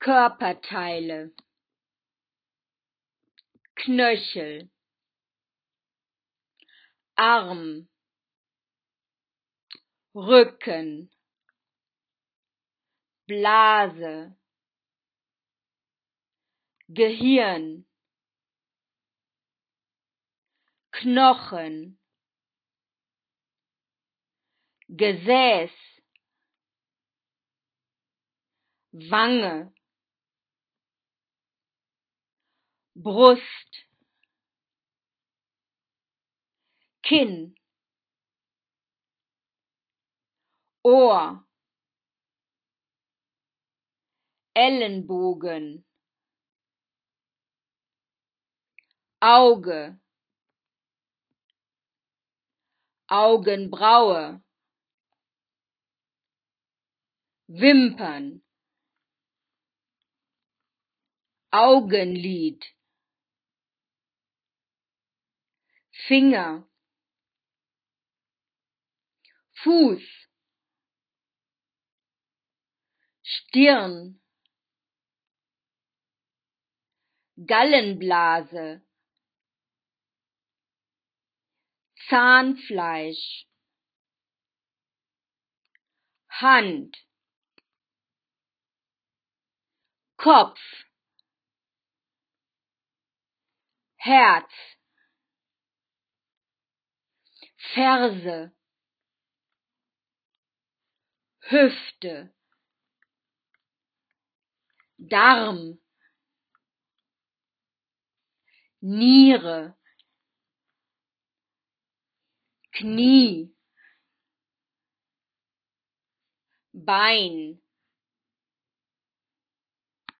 Körperteile: Knöchel, Arm, Rücken, Blase, Gehirn, Knochen, Gesäß, Wange, Brust, Kinn, Ohr, Ellenbogen, Auge, Augenbraue, Wimpern, Augenlid, Finger, Fuß, Stirn, Gallenblase, Zahnfleisch, Hand, Kopf, Herz, Ferse, Hüfte, Darm, Niere, Knie, Bein,